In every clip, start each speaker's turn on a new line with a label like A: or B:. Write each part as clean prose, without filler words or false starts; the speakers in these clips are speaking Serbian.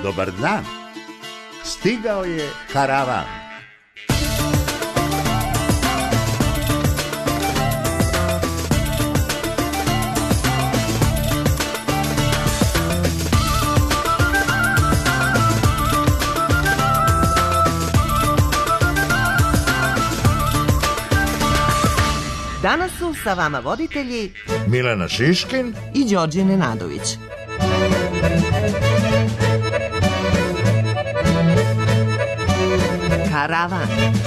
A: Dobar dan. Stigao je karavan.
B: Danas su sa vama voditelji
A: Milena Šiškin
B: i Đorđe Nenadović. Karavan.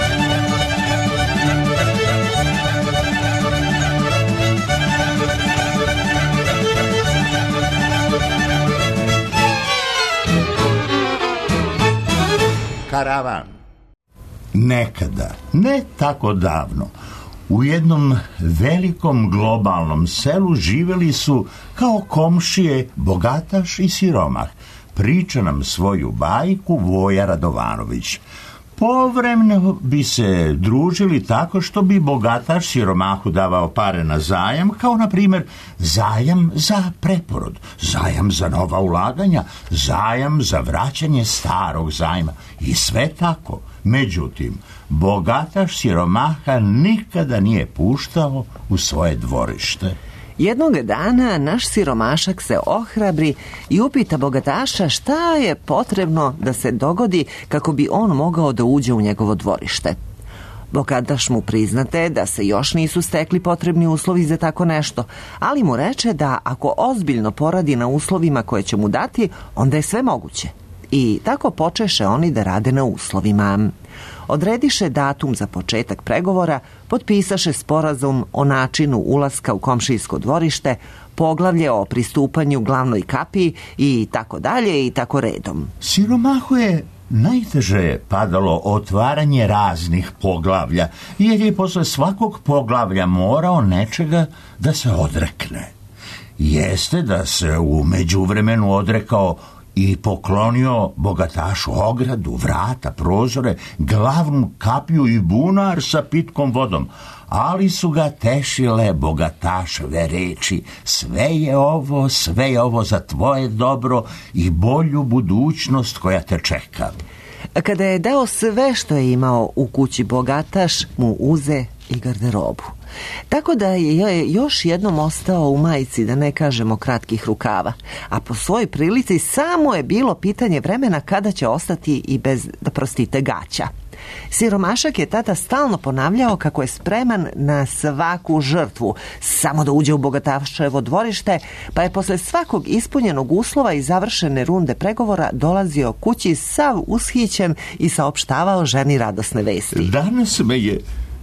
A: Karavan. Nekada, ne tako davno, u jednom velikom globalnom selu živjeli su kao komšije bogataš i siromah. Priča nam svoju bajku Voja Radovanović. Povremeno bi se družili tako što bi bogataš siromahu davao pare na zajam, kao na primjer zajam za preporod, zajam za nova ulaganja, zajam za vraćanje starog zajma i sve tako. Međutim, bogataš siromaha nikada nije puštao u svoje dvorište.
B: Jednog dana naš siromašak se ohrabri i upita bogataša šta je potrebno da se dogodi kako bi on mogao da uđe u njegovo dvorište. Bogataš mu priznate da se još nisu stekli potrebni uslovi za tako nešto, ali mu reče da ako ozbiljno poradi na uslovima koje će mu dati, onda je sve moguće. I tako počeše oni da rade na uslovima. Odrediše datum za početak pregovora, potpisaše sporazum o načinu ulaska u komšijsko dvorište, poglavlje o pristupanju glavnoj kapiji i tako dalje i tako redom.
A: Siromahu je najteže padalo otvaranje raznih poglavlja, jer je posle svakog poglavlja morao nečega da se odrekne. Jeste da se u međuvremenu odrekao i poklonio bogatašu ogradu, vrata, prozore, glavnu kapiju i bunar sa pitkom vodom, ali su ga tešile bogataševe reči: sve je ovo za tvoje dobro i bolju budućnost koja te čeka.
B: Kada je dao sve što je imao u kući, bogataš mu uze i garderobu. Tako da je još jednom ostao u majici, da ne kažemo kratkih rukava, a po svojoj prilici samo je bilo pitanje vremena kada će ostati i bez, da prostite, gaća. Siromašak je tada stalno ponavljao kako je spreman na svaku žrtvu, samo da uđe u bogataševo dvorište, pa je posle svakog ispunjenog uslova i završene runde pregovora dolazio kući sav ushićen i saopštavao ženi radosne vesti.
A: Danas me je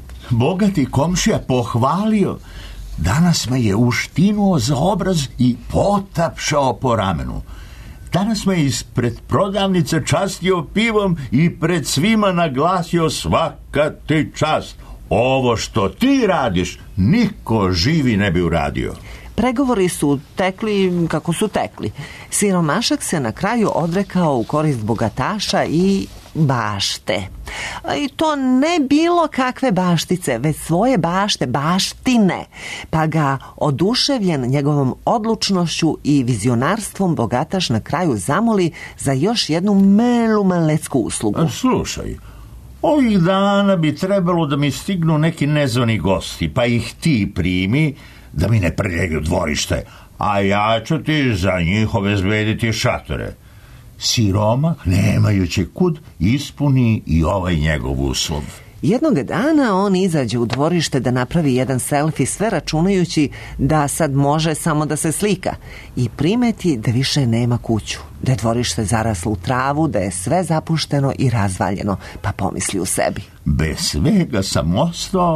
A: bogati komšija pohvalio, danas me je uštinuo za obraz i potapšao po ramenu. Danas me ispred prodavnice častio pivom i pred svima naglasio: svaka ti čast, ovo što ti radiš niko živi ne bi uradio.
B: Pregovori su tekli kako su tekli. Siromašak se na kraju odrekao u korist bogataša i bašte. I to ne bilo kakve baštice, već svoje bašte, baštine. Pa ga oduševljen njegovom odlučnošću i vizionarstvom bogataš na kraju zamoli za još jednu malecku uslugu.
A: Slušaj, ovih dana bi trebalo da mi stignu neki nezvani gosti, pa ih ti primi da mi ne prljaju dvorište, a ja ću ti za njih obezbediti šatore. Siromah, nemajući kud, ispuni i ovaj njegov uslov.
B: Jednog dana on izađe u dvorište da napravi jedan selfie, sve računajući da sad može samo da se slika, i primeti da više nema kuću, da je dvorište zaraslo u travu, da je sve zapušteno i razvaljeno, pa pomisli u sebi:
A: bez svega sam ostao,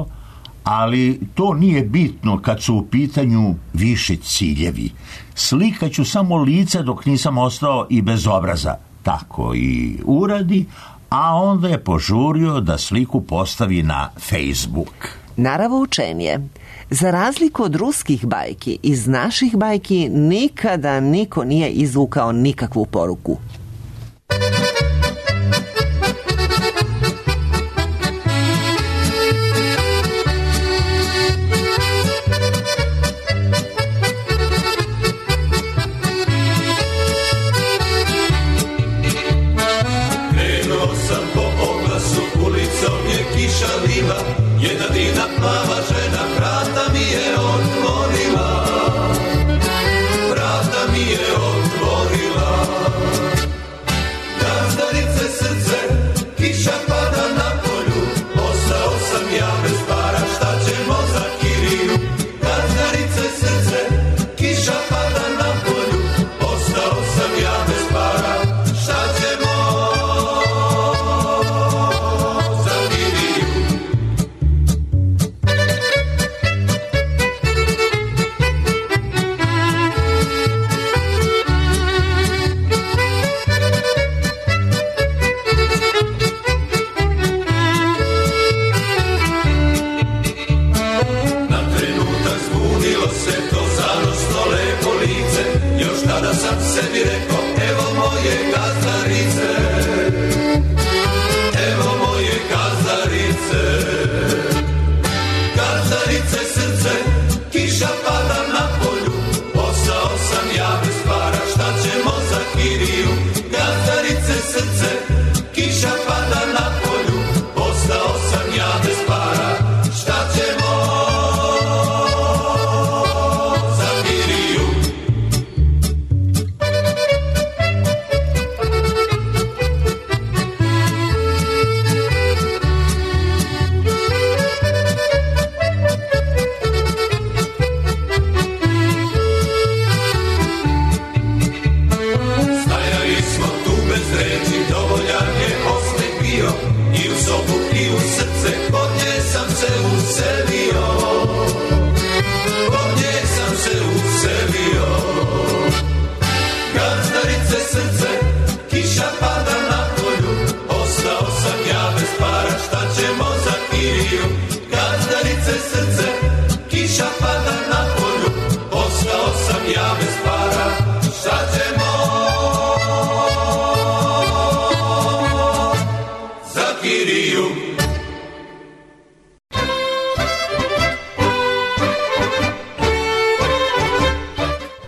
A: ali to nije bitno kad su u pitanju viši ciljevi. Slikaću samo lice dok nisam ostao i bez obraza. Tako i uradi, a onda je požurio da sliku postavi na Facebook.
B: Naravoučenje. Za razliku od ruskih bajki, iz naših bajki nikada niko nije izvukao nikakvu poruku.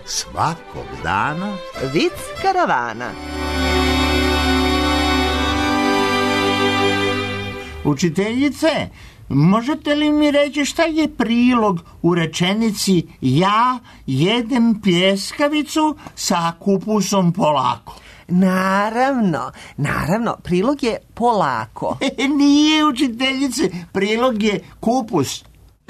A: svakog dana
B: Vic karavana.
A: Učiteljice, možete li mi reći šta je prilog u rečenici ja jedem pljeskavicu sa kupusom polako?
B: Naravno, prilog je polako.
A: Nije, učiteljice, prilog je kupus.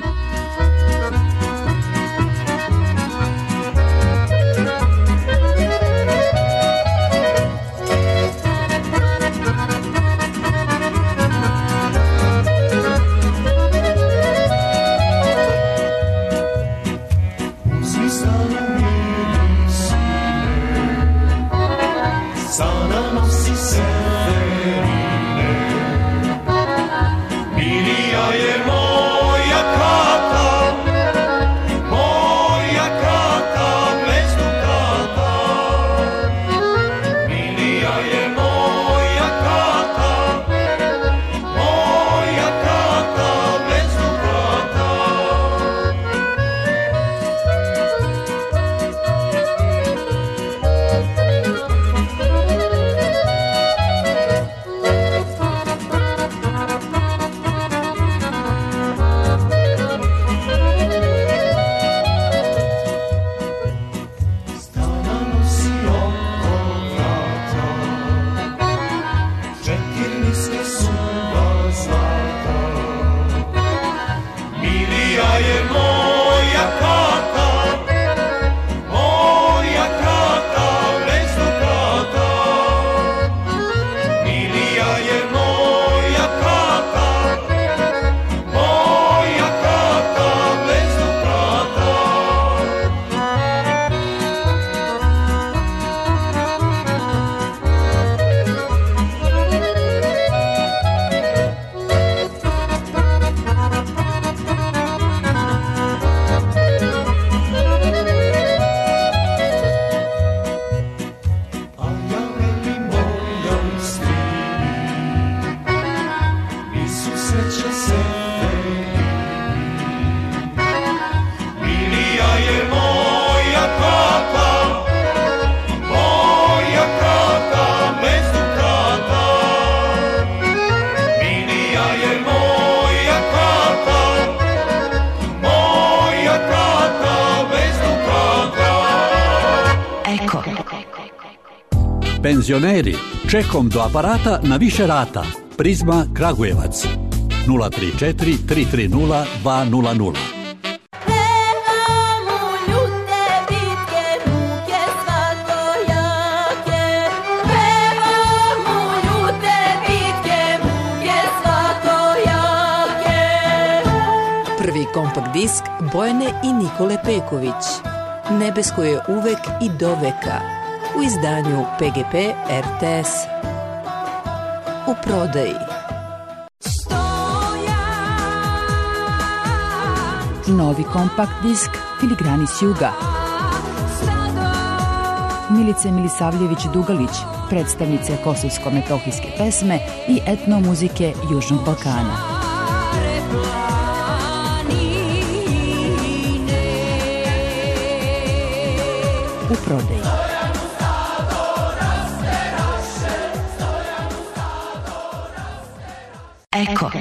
C: Penzioneri, čekom do aparata na više rata. Prizma Kragujevac 034 330 200.
D: Prvi kompakt disk Bojane i Nikole Peković. Nebesko je uvek i do veka. U izdanju PGP RTS. U prodaji.
E: Novi kompakt disk Filigrani s juga. Milice Milisavljević-Dugalić, predstavnice kosovsko-metohijske pesme i etnomuzike Južnog Balkana. U prodaji.
D: Eko.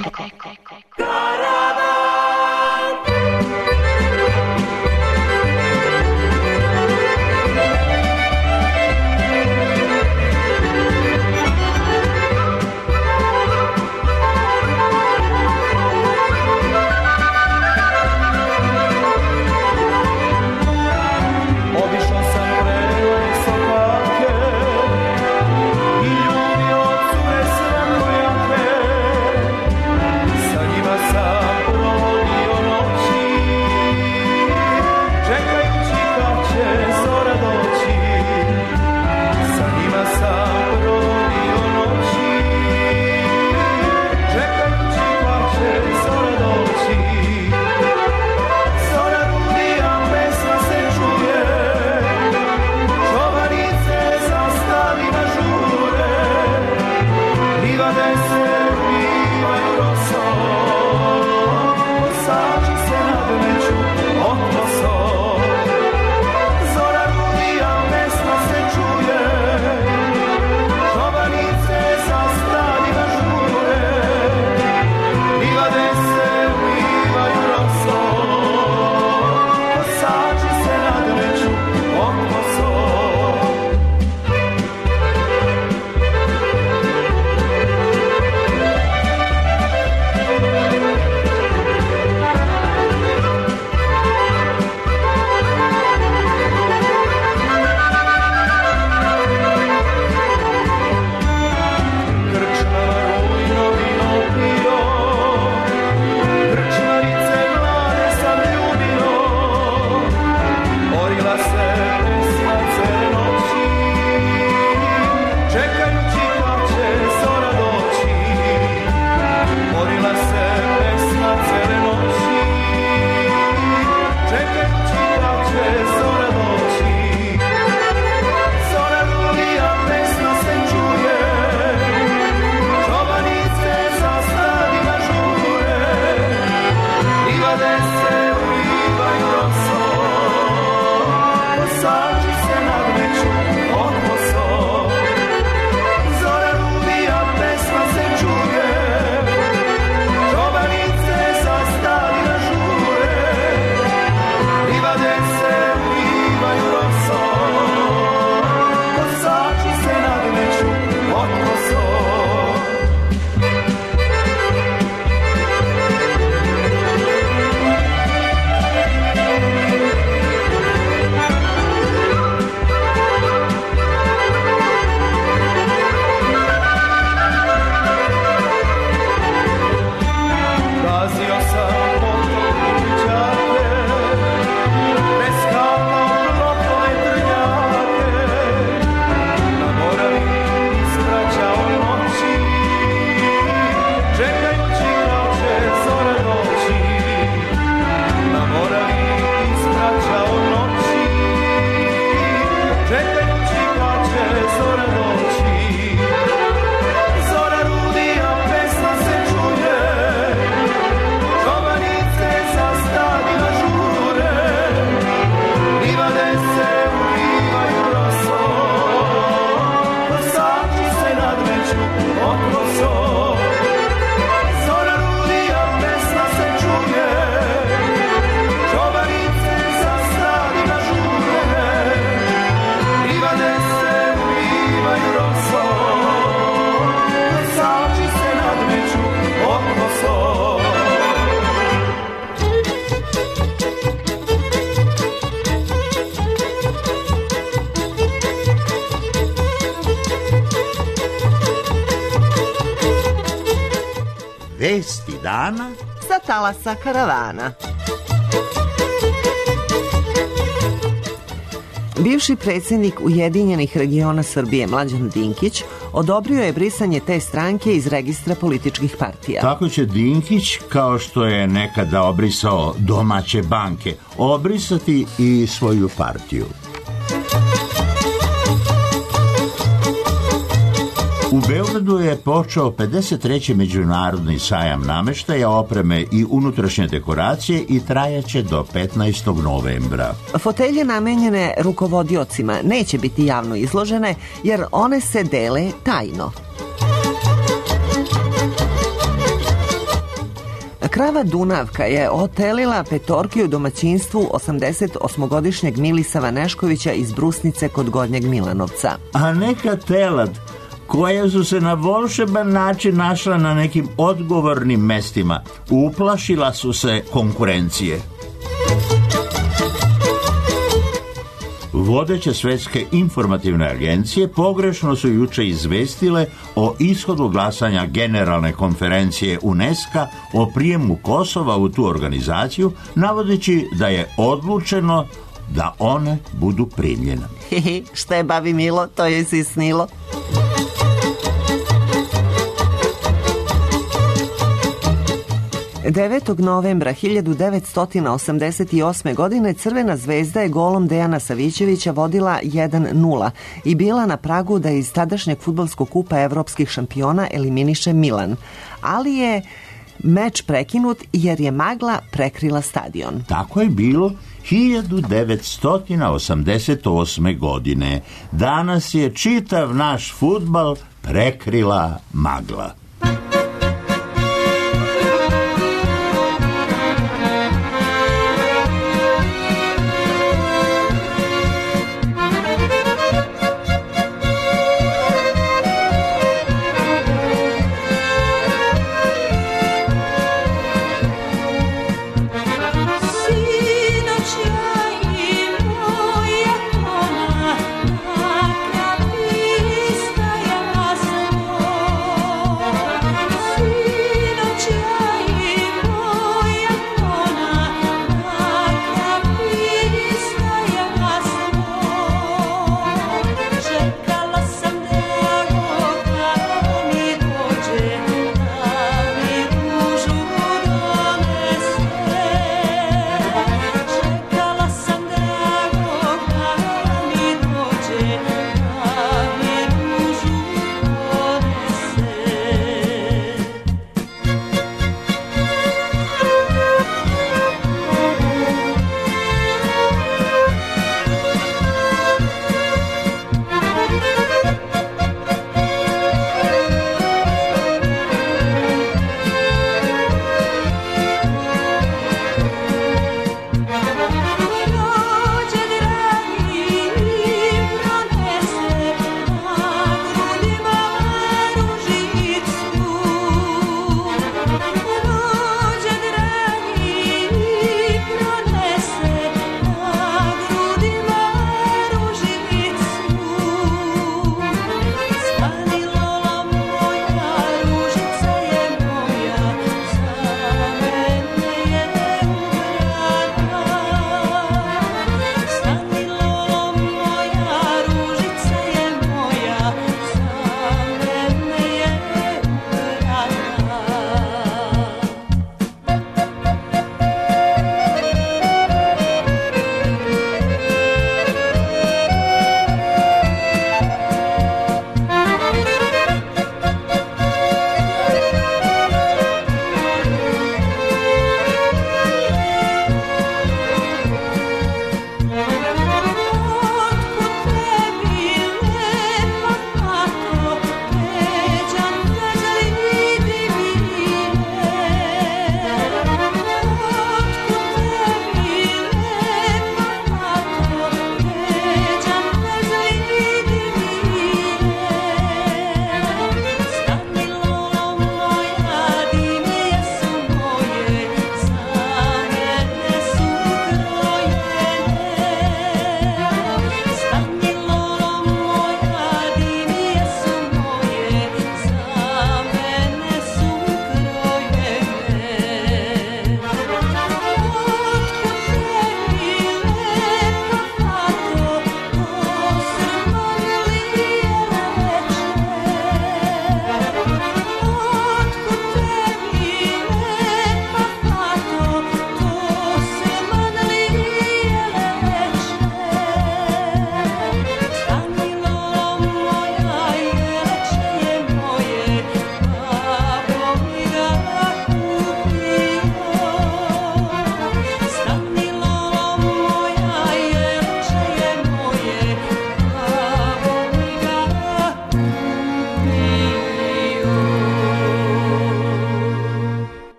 A: Vesti dana
B: sa talasa karavana. Bivši predsjednik Ujedinjenih regiona Srbije Mlađan Dinkić odobrio je brisanje te stranke iz registra političkih partija.
A: Tako će Dinkić, kao što je nekada obrisao domaće banke, obrisati i svoju partiju. U Beogradu je počeo 53. međunarodni sajam nameštaja, opreme i unutrašnje dekoracije i trajaće do 15. novembra.
B: Fotelje namenjene rukovodiocima neće biti javno izložene jer one se dele tajno. Krava Dunavka je otelila petorki u domaćinstvu 88-godišnjeg Milisava Neškovića iz Brusnice kod Gornjeg Milanovca.
A: A neka telad koja su se na volšeban način našla na nekim odgovornim mestima, uplašila su se konkurencije. Vodeće svetske informativne agencije pogrešno su juče izvestile o ishodu glasanja Generalne konferencije UNESCO o prijemu Kosova u tu organizaciju, navodeći da je odlučeno da one budu primljene.
B: Šta je babi milo, to joj se snilo. Devetog novembra 1988. godine Crvena zvezda je golom Dejana Savićevića vodila 1:0 i bila na pragu da iz tadašnjeg fudbalskog kupa evropskih šampiona eliminiše Milan. Ali je meč prekinut jer je magla prekrila stadion.
A: Tako je bilo 1988. godine. Danas je čitav naš fudbal prekrila magla.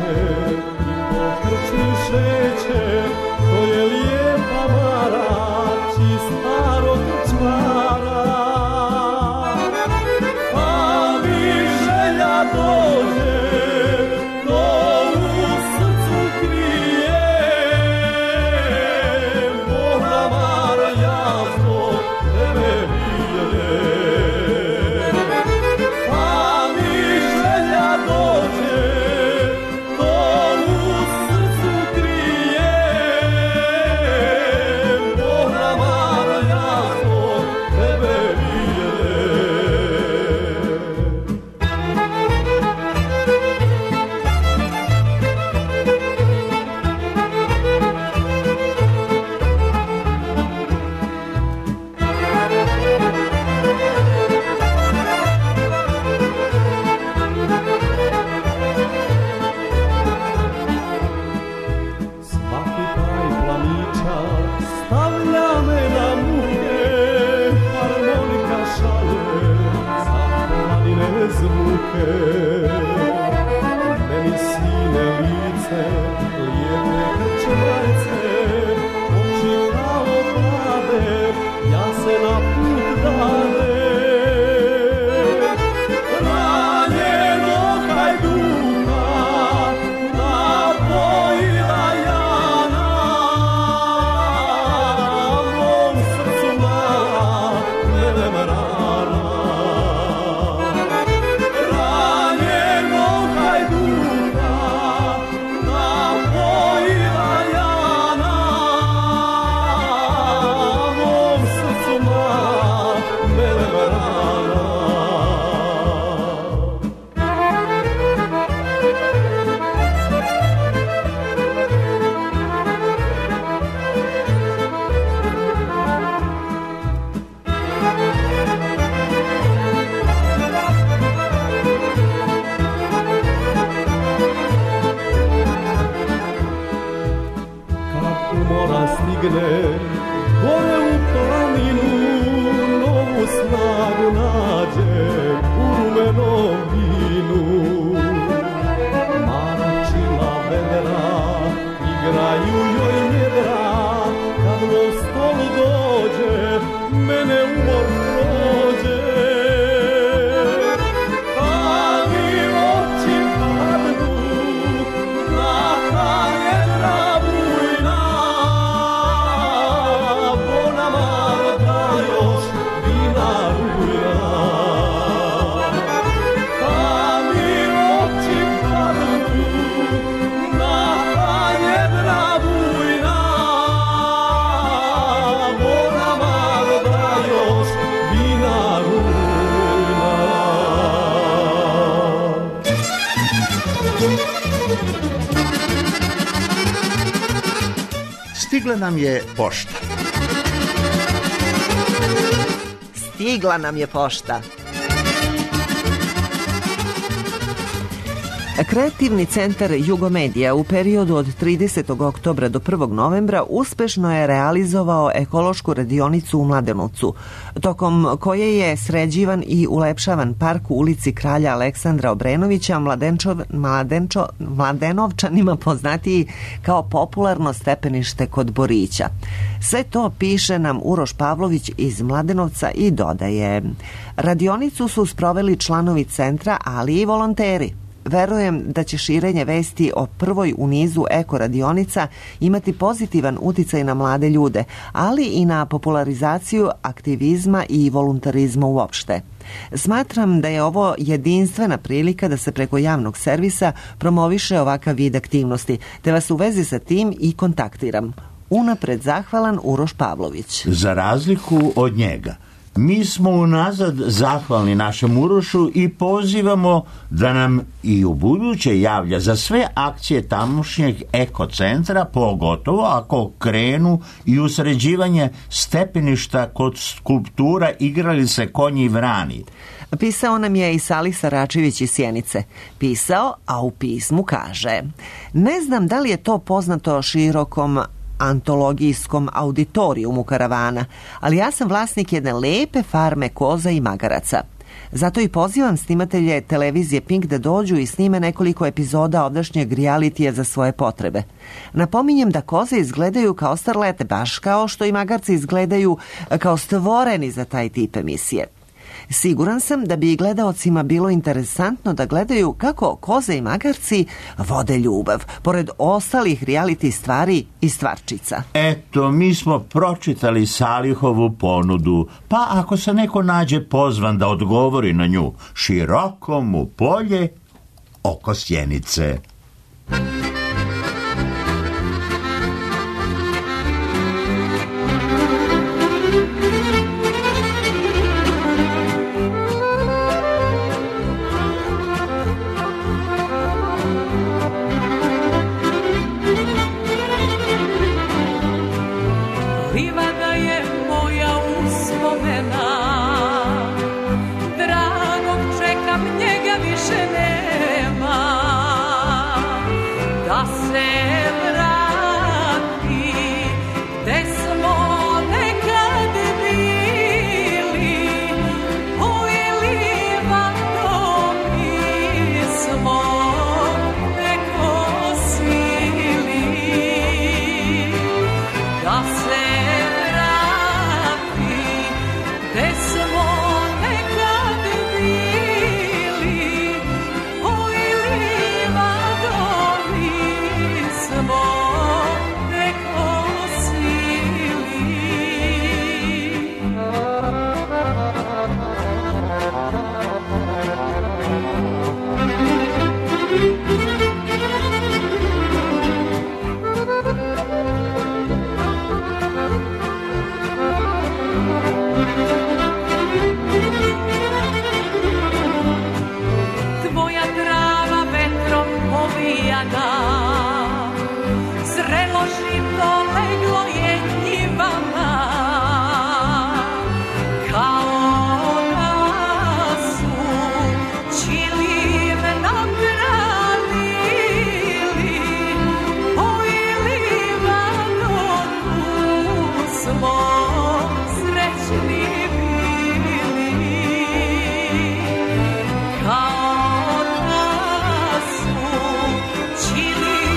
A: Stigla nam je pošta.
B: Stigla nam je pošta. Kreativni centar Jugomedija u periodu od 30. oktobra do 1. novembra uspešno je realizovao ekološku radionicu u Mladenovcu, tokom koje je sređivan i ulepšavan park u ulici Kralja Aleksandra Obrenovića, Mladenovčanima poznatiji kao popularno stepenište kod Borića. Sve to piše nam Uroš Pavlović iz Mladenovca i dodaje: radionicu su sproveli članovi centra, ali i volonteri. Verujem da će širenje vesti o prvoj u nizu eko radionica imati pozitivan uticaj na mlade ljude, ali i na popularizaciju aktivizma i voluntarizma uopšte. Smatram da je ovo jedinstvena prilika da se preko javnog servisa promoviše ovakav vid aktivnosti, te vas u vezi sa tim i kontaktiram. Unapred zahvalan Uroš Pavlović.
A: Za razliku od njega, mi smo unazad zahvalni našem Urošu i pozivamo da nam i u buduće javlja za sve akcije tamošnjeg ekocentra, pogotovo ako krenu i u sređivanje stepeništa kod skulptura igralice Konji vrani.
B: Pisao nam je i Salih Saračević iz Sjenice. Pisao, a u pismu kaže: ne znam da li je to poznato širokom antologijskom auditorijumu karavana, ali ja sam vlasnik jedne lepe farme koza i magaraca. Zato i pozivam snimatelje televizije Pink da dođu i snime nekoliko epizoda ovdašnjeg realitija za svoje potrebe. Napominjem da koze izgledaju kao starlete, baš kao što i magarci izgledaju kao stvoreni za taj tip emisije. Siguran sam da bi i gledaocima bilo interesantno da gledaju kako koze i magarci vode ljubav, pored ostalih reality stvari i stvarčica.
A: Eto, mi smo pročitali Salihovu ponudu, pa ako se neko nađe pozvan da odgovori na nju, široko mu polje oko Sjenice.
F: Kao da su čili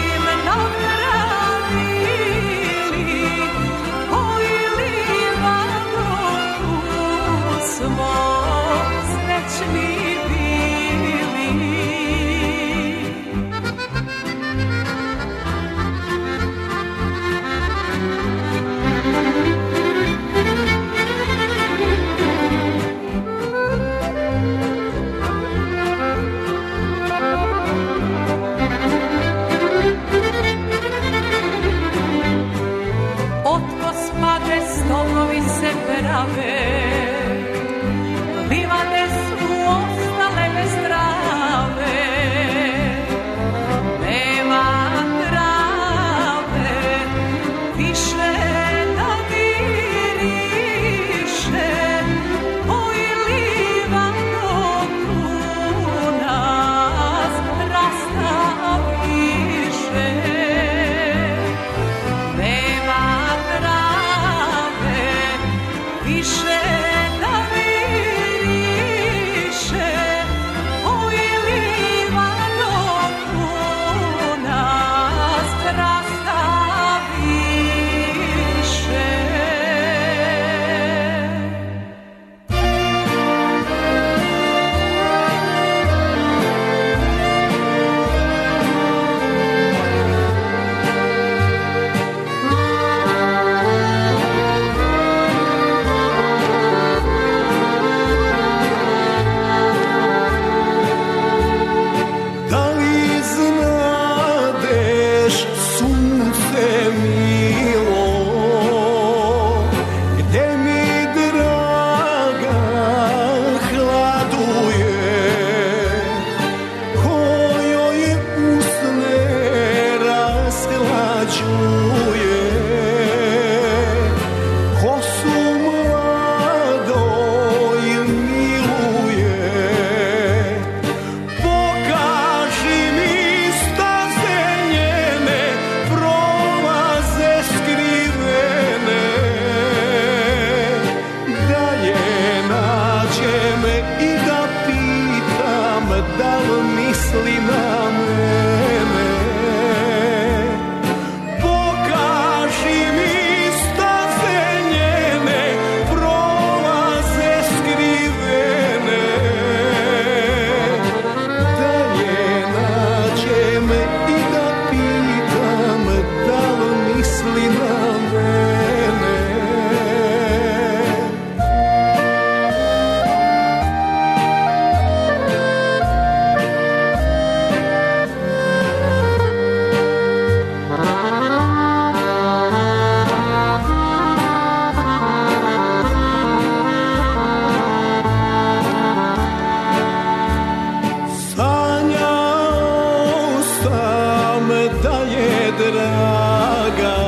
F: da je draga,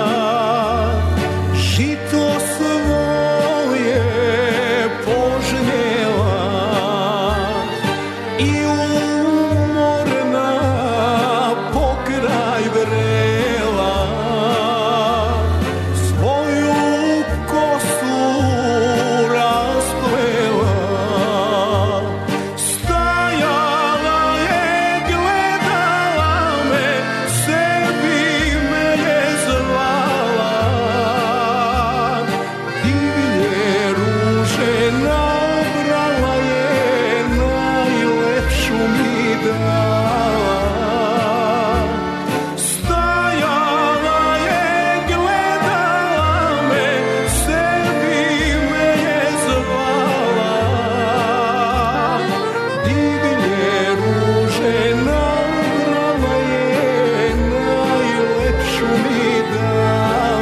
F: žito svoje požnjela i umorna pokraj vrela svoju kosu rasplela. Stajala je, gledala me, sebi me je zvala. Divlje ruže nabrala je, najlepšu mi dala. Stajala je, gledala me, sebi me je zvala. Divlje ruže nabrala je, najlepšu mi dala.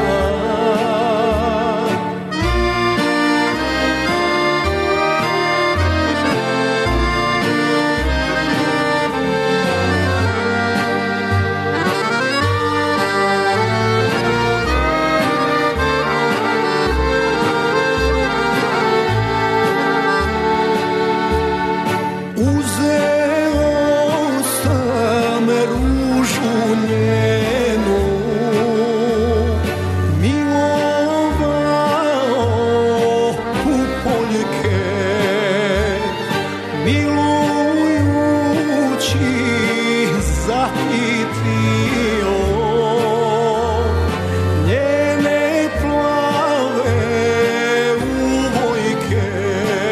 F: Uzeo sam ružu njenu, milovao u poljke, milujući zahitio njene plave uvojke,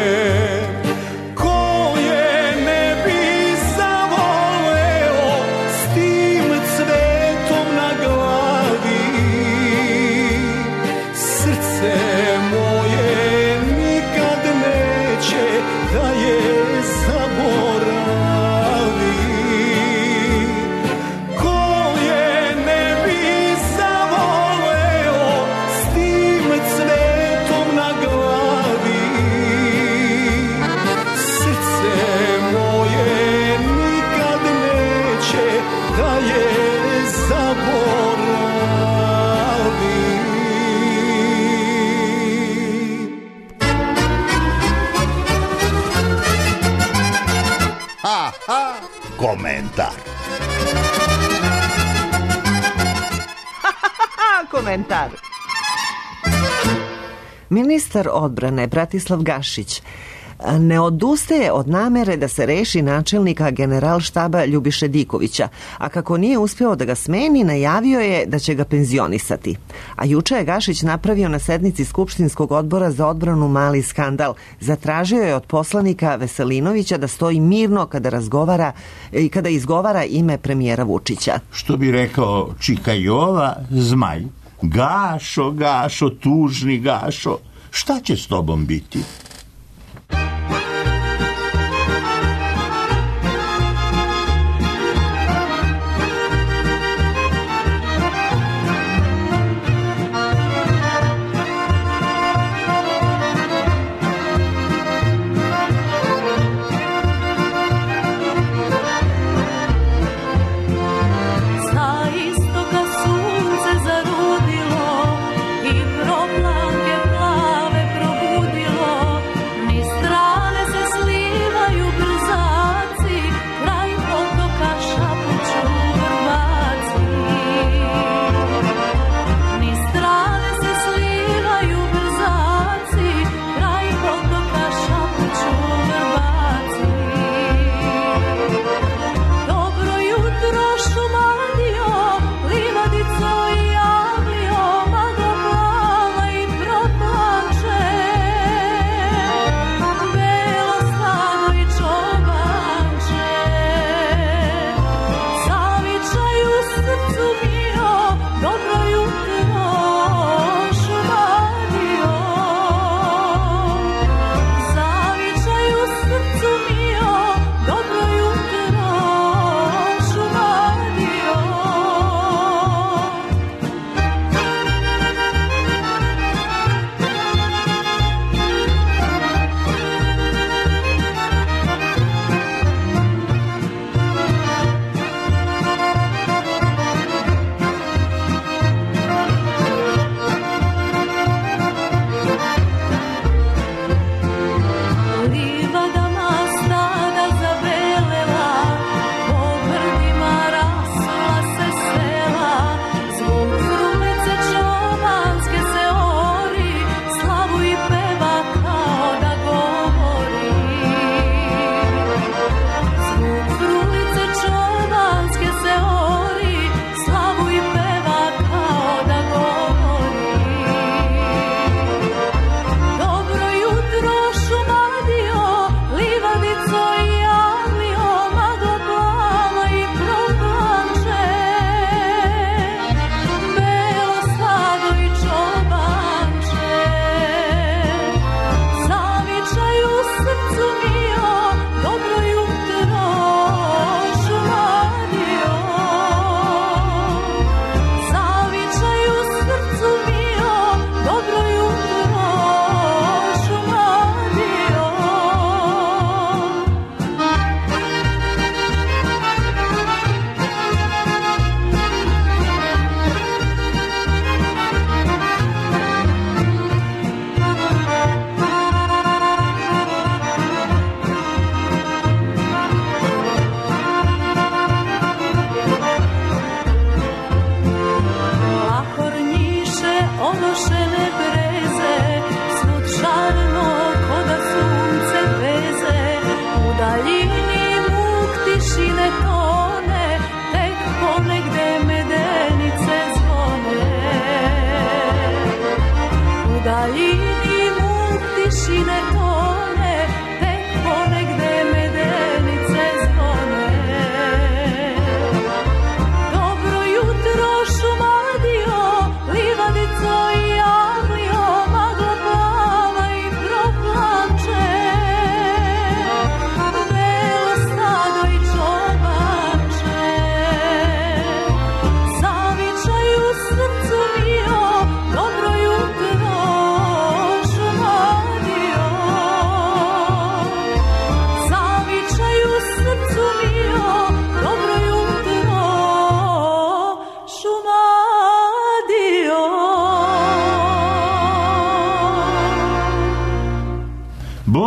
F: koje ne bi zavoleo s tim cvetom na glavi. Srce moje nikad neće da je zaboravi, koje ne bi zavoleo s tim cvetom na glavi. Srce moje nikad neće da je zaboravi.
A: Ha, ha, komentar.
B: Komentar. Ministar odbrane Bratislav Gašić ne odustaje od namere da se reši načelnika Generalštaba Ljubiše Dikovića, a kako nije uspeo da ga smeni, najavio je da će ga penzionisati. A juče je Gašić napravio na sednici Skupštinskog odbora za odbranu mali skandal. Zatražio je od poslanika Veselinovića da stoji mirno kada razgovara i kada izgovara ime premijera Vučića.
A: Što bi rekao Čika Jova, zmaj. Gašo, Gašo, tužni Gašo, šta će s tobom biti?
G: Sa istoka sunce zarudilo i proplanke plave probudilo, niz strane se slivaju brzaci, kraj potoka šapuću vrbaci. Niz strane se slivaju brzaci, kraj potoka šapuću vrbaci. Dobro jutro Šumadija, livadico javio, magla plava i proplanče. Belo slano i čobanče, zavičaj u srcu mio, dobro jutro Šumadija. Zavičaj u srcu mio, dobro jutro Šumadija.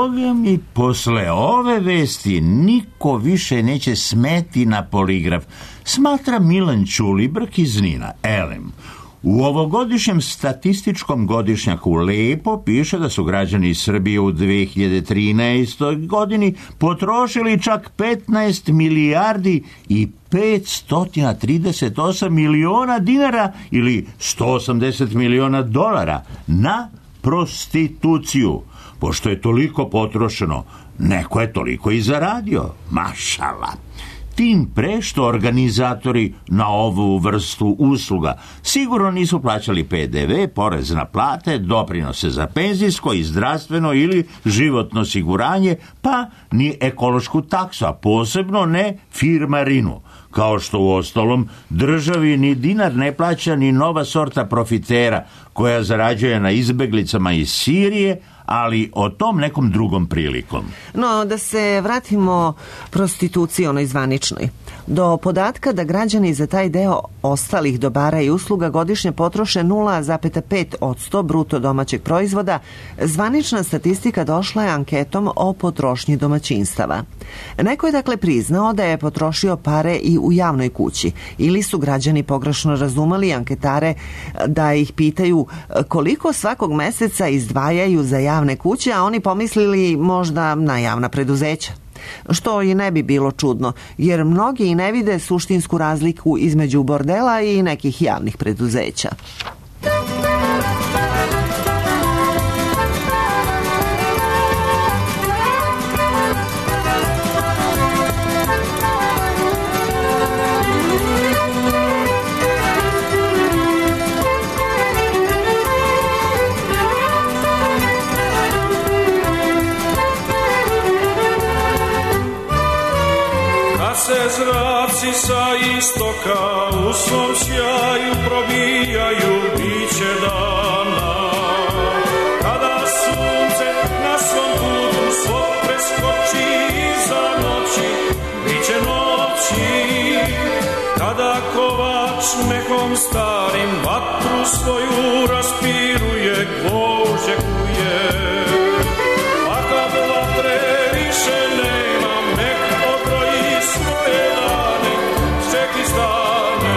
A: Boga mi, posle ove vesti niko više neće smeti na poligraf, smatra Milan Ćulibrk iz Nina. Elem, u ovogodišnjem statističkom godišnjaku lepo piše da su građani Srbije u 2013. godini potrošili čak 15 milijardi i 538 miliona dinara ili 180 miliona dolara na prostituciju. Pošto je toliko potrošeno, neko je toliko i zaradio. Mašala. Tim pre što organizatori na ovu vrstu usluga sigurno nisu plaćali PDV, porez na plate, doprinose za penzijsko i zdravstveno ili životno osiguranje, pa ni ekološku taksu, a posebno ne firmarinu. Kao što u ostalom državi ni dinar ne plaća ni nova sorta profitera koja zarađuje na izbeglicama iz Sirije, ali o tom nekom drugom prilikom.
B: No, da se vratimo prostituciji onoj zvaničnoj. Do podatka da građani za taj deo ostalih dobara i usluga godišnje potroše 0,5% bruto domaćeg proizvoda, zvanična statistika došla je anketom o potrošnji domaćinstava. Neko je dakle priznao da je potrošio pare i u javnoj kući, ili su građani pogrešno razumeli anketare da ih pitaju koliko svakog meseca izdvajaju za javne kuće, a oni pomislili možda na javna preduzeća. Što i ne bi bilo čudno, jer mnogi i ne vide suštinsku razliku između bordela i nekih javnih preduzeća.
F: Zraci sa istoka u svom sjaju probijaju biće dana. Kada sunce na svom putu svog preskoči iza noći, biće noći. Kada kovač nekom starim vatru svoju raspiruje, gvožđe kuje. A kad vatre više nema, nek odbroji svoje dane, čeki stane.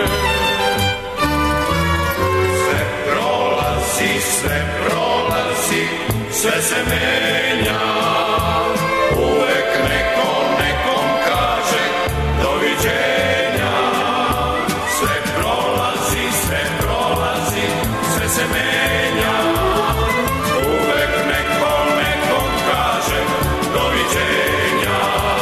F: Sve prolazi, sve se menja. Uvek neko nekom kaže doviđenja. Sve prolazi, sve se menja. Uvek neko nekom kaže doviđenja.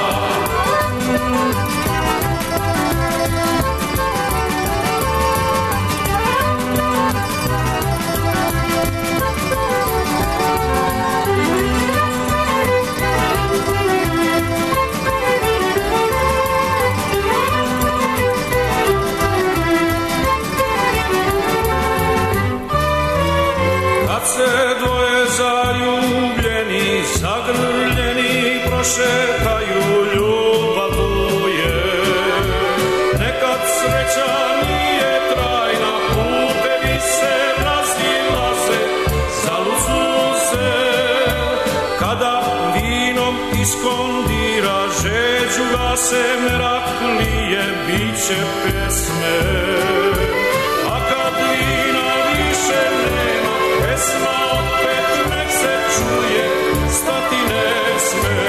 F: Kad se dvoje zaljubljeni, zagrljeni prošetaju, ljubav buje. Nekad sreća nije trajna, putevi se razilaze, zalud se. Kada vinom iskondira, žeđu gase, mrak lije, biće pjesme. A kad vina više nema, pesma opet nek se čuje, stati ne sme.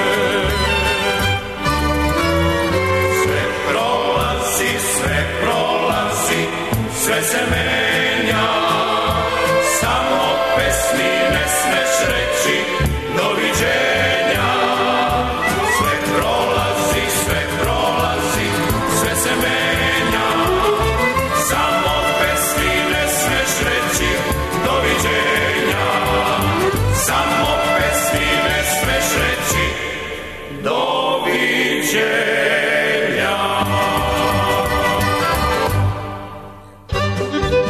F: Sve prolazi, sve se menja. Samo pesmi ne smeš reći doviđenja. Sve prolazi, sve se menja. Samo pesmi ne smeš reći doviđenja. Samo pesmi ne smeš reći doviđenja.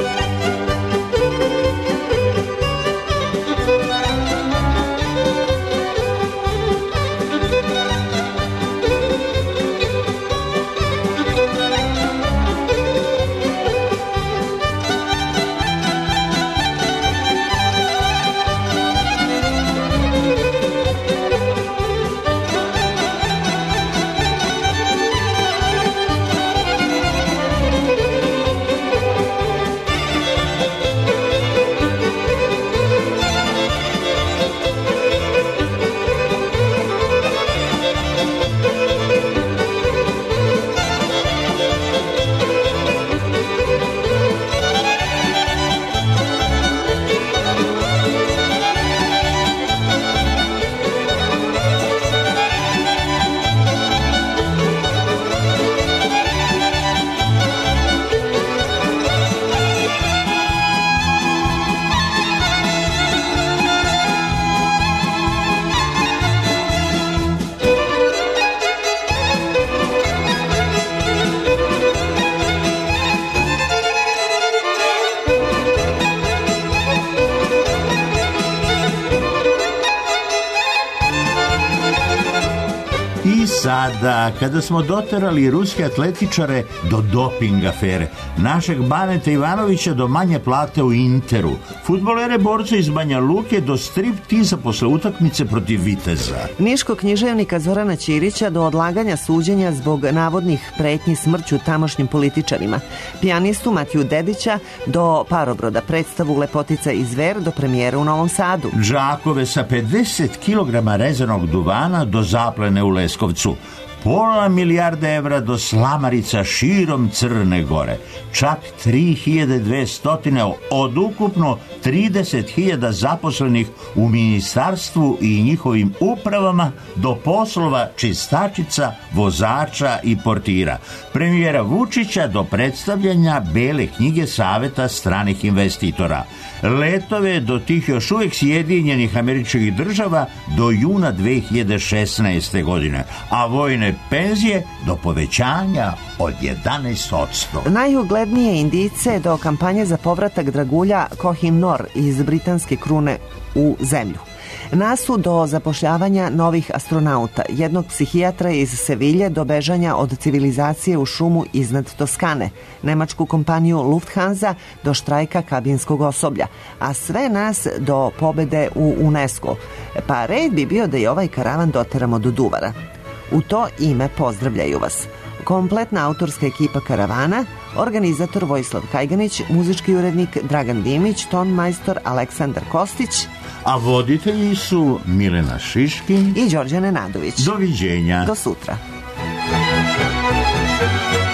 A: sada, kada smo doterali ruske atletičare do doping afere, našeg Baneta Ivanovića do manje plate u Interu, fudbalere borce iz Banja Luke do striptiza posle utakmice protiv Viteza.
B: Niškog književnika Zorana Ćirića do odlaganja suđenja zbog navodnih pretnji smrću tamošnjim političarima, pijanistu Matiju Dedića do Parobroda, predstavu Lepotica i zver do premijere u Novom Sadu.
A: Džakove sa 50 kilograma rezanog duvana do zaplene u Leskovcu, pola milijarde evra do slamarica širom Crne Gore, čak 3200 od ukupno 30.000 zaposlenih u ministarstvu i njihovim upravama do poslova čistačica, vozača i portira, premijera Vučića do predstavljanja Bele knjige Saveta stranih investitora, letove do tih još uvijek Sjedinjenih Američkih Država do juna 2016. godine, a vojne penzije do povećanja od 11%.
B: Najuglednije indice do kampanje za povratak dragulja Koh-i-Noor iz britanske krune u zemlju. Nasu do zapošljavanja novih astronauta, jednog psihijatra iz Sevilje do bežanja od civilizacije u šumu iznad Toskane, nemačku kompaniju Lufthansa do štrajka kabinskog osoblja, a sve nas do pobede u UNESCO. Pa red bi bio da i ovaj karavan doteramo do Duvara. U to ime pozdravljaju vas kompletna autorska ekipa karavana, organizator Vojislav Kajganić, muzički urednik Dragan Dimić, ton majstor Aleksandar Kostić,
A: a voditelji su Milena Šiškin
B: i Đorđe Nenadović.
A: Doviđenja.
B: Do sutra.